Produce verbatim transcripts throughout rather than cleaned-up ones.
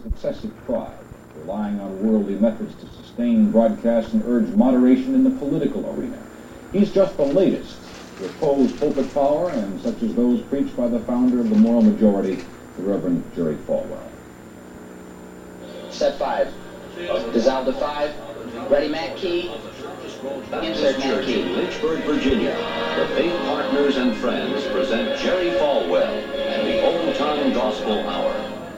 with excessive pride, relying on worldly methods to sustain broadcasts and urge moderation in the political arena. He's just the latest to oppose pulpit power, and such as those preached by the founder of the Moral Majority, the Reverend Jerry Falwell. Set five. Dissolve to five. Ready, Mac key. Insert Mac key. In Lynchburg, Virginia, the Faith Partners and Friends present Jerry Falwell and the Old Time Gospel Hour.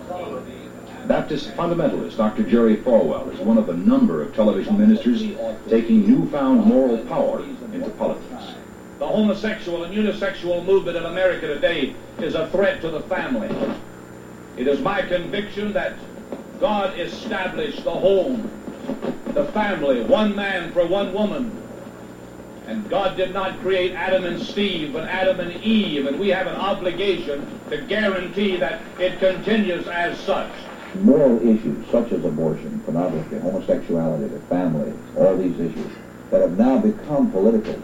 Baptist fundamentalist Doctor Jerry Falwell is one of a number of television ministers taking newfound moral power into politics. The homosexual and unisexual movement in America today is a threat to the family. It is my conviction that God established the home, the family, one man for one woman. And God did not create Adam and Steve, but Adam and Eve, and we have an obligation to guarantee that it continues as such. Moral issues such as abortion, pornography, homosexuality, the family, all these issues that have now become political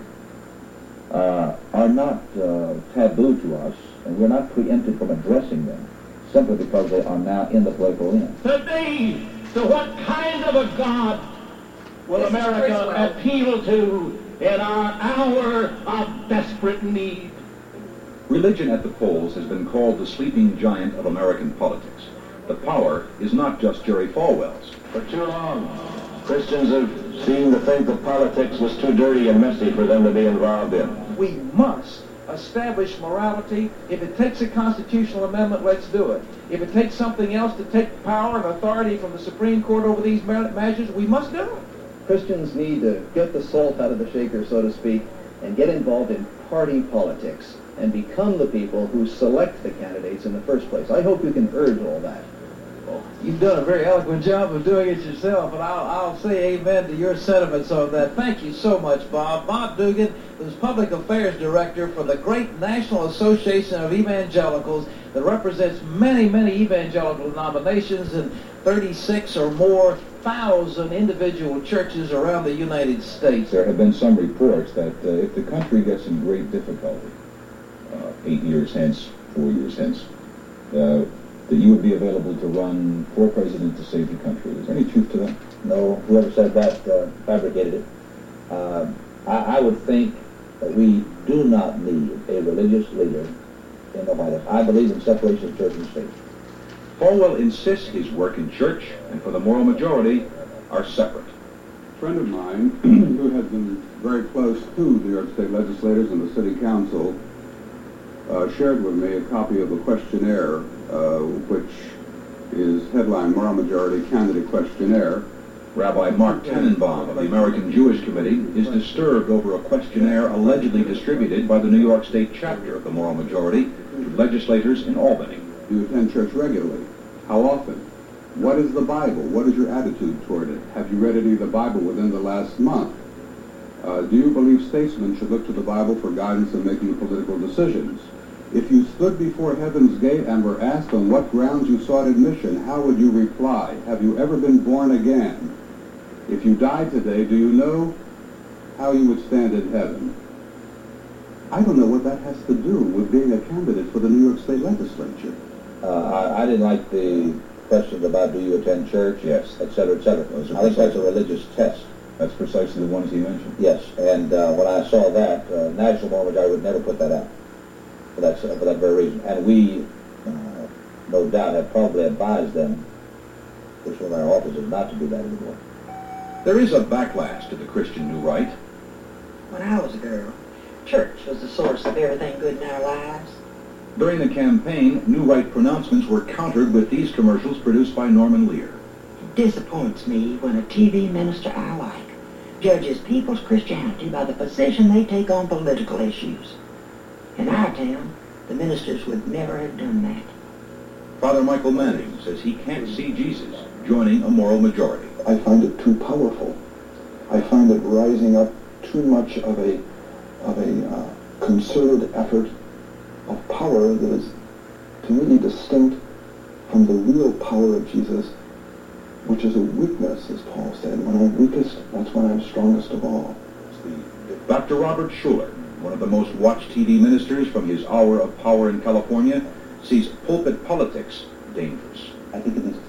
uh, are not uh, taboo to us, and we're not preempted from addressing them simply because they are now in the political arena. Today, to what kind of a God will America appeal to in our hour of desperate need? Religion at the polls has been called the sleeping giant of American politics. The power is not just Jerry Falwell's. For too long, Christians have seen the faith of politics was too dirty and messy for them to be involved in. We must establish morality. If it takes a constitutional amendment, let's do it. If it takes something else to take power and authority from the Supreme Court over these measures, we must do it. Christians need to get the salt out of the shaker, so to speak, and get involved in party politics and become the people who select the candidates in the first place. I hope you can urge all that. You've done a very eloquent job of doing it yourself, and I'll, I'll say amen to your sentiments on that. Thank you so much, Bob. Bob Dugan is Public Affairs Director for the great National Association of Evangelicals that represents many, many evangelical denominations in thirty-six or more thousand individual churches around the United States. There have been some reports that uh, if the country gets in great difficulty, uh, eight years hence, four years hence, uh, that you would be available to run for president to save the country. Is there any truth to that? No, whoever said that uh, fabricated it. Uh, I, I would think that we do not need a religious leader in the White House. I believe in separation of church and state. Falwell insists his work in church and for the Moral Majority are separate. A friend of mine who has been very close to New York State legislators and the City Council uh, shared with me a copy of a questionnaire Uh, which is headline Moral Majority Candidate Questionnaire. Rabbi Mark Tannenbaum of the American Jewish Committee is disturbed over a questionnaire allegedly distributed by the New York State chapter of the Moral Majority to legislators in Albany. Do you attend church regularly? How often? What is the Bible? What is your attitude toward it? Have you read any of the Bible within the last month? Uh, do you believe statesmen should look to the Bible for guidance in making political decisions? If you stood before heaven's gate and were asked on what grounds you sought admission, how would you reply? Have you ever been born again? If you died today, do you know how you would stand in heaven? I don't know what that has to do with being a candidate for the New York State Legislature. Uh, I, I didn't like the questions about do you attend church, yes, et cetera, et cetera. I think that's a religious test. That's precisely the ones he mentioned. Yes, and uh, when I saw that, uh, National Moral Majority would never put that out. For that, for that very reason. And we, uh, no doubt, have probably advised them, which one of our officers, not to do that anymore. There is a backlash to the Christian New Right. When I was a girl, church was the source of everything good in our lives. During the campaign, New Right pronouncements were countered with these commercials produced by Norman Lear. It disappoints me when a T V minister I like judges people's Christianity by the position they take on political issues. In our town, the ministers would never have done that. Father Michael Manning says he can't see Jesus joining a Moral Majority. I find it too powerful. I find it rising up too much of a of a uh, concerted effort of power that is, to me, distinct from the real power of Jesus, which is a weakness, as Paul said. When I'm weakest, that's when I'm strongest of all. Doctor Robert Schuller, one of the most watched T V ministers from his hour of power in California, sees pulpit politics dangerous. I think it is extraordinary.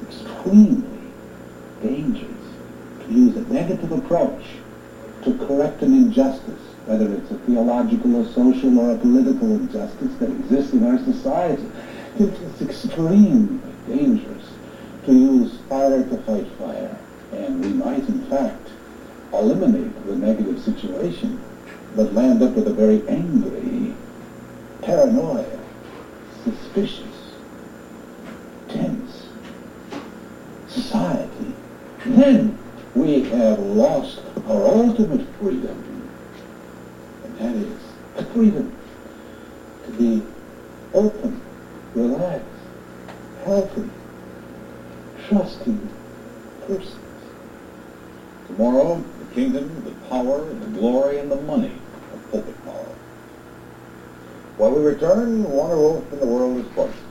extremely dangerous to use a negative approach to correct an injustice, whether it's a theological, a social, or a political injustice that exists in our society. It's extremely dangerous to use fire to fight fire, and we might, in fact, eliminate the negative situation, but land up with a very angry, paranoid, suspicious, tense society. Then we have lost our ultimate freedom, and that is the freedom to be open, relaxed, healthy, trusting persons. Tomorrow, the kingdom, the power, the glory, and the money of pulpit power. When we return, Warner Wolf in the World of Sports.